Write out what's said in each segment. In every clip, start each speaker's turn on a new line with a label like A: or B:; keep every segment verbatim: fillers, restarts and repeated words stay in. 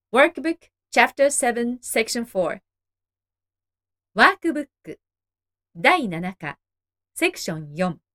A: Workbook Chapter セブン Section フォー ワークブックだいなな課セクションよん。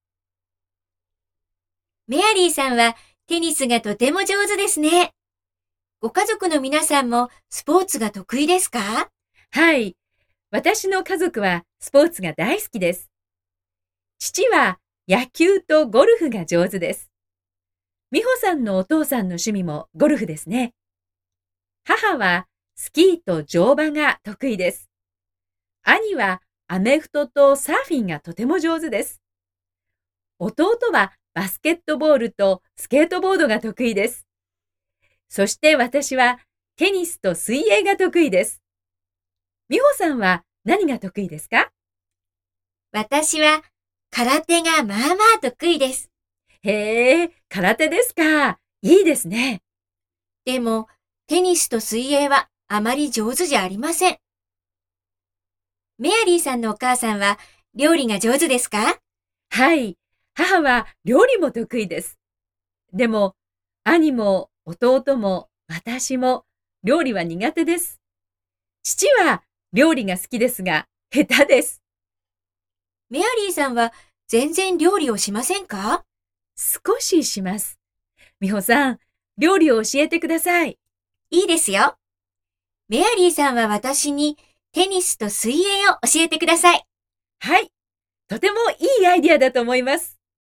B: メアリーさんはテニスがとても上手ですね。ご家族の皆さんもスポーツが得意ですか？
A: はい。私の家族はスポーツが大好きです。父は野球とゴルフが上手です。美穂さんのお父さんの趣味もゴルフですね。母はスキーと乗馬が得意です。兄はアメフトとサーフィンがとても上手です。弟はバスケットボールとスケートボードが得意です。そして私はテニスと水泳が得意です。美穂さんは何が得意ですか？
B: 私は空手がまあまあ得意です。
A: へえ、空手ですか。いいですね。
B: でもテニスと水泳はあまり上手じゃありません。メアリーさんのお母さんは料理が上手ですか？
A: はい。母は料理も得意です。でも、兄も弟も私も料理は苦手です。父は料理が好きですが、下手です。
B: メアリーさんは全然料理をしませんか？
A: 少しします。美穂さん、料理を教えてください。
B: いいですよ。メアリーさんは私にテニスと水泳を教えてください。
A: はい。とてもいいアイディアだと思います。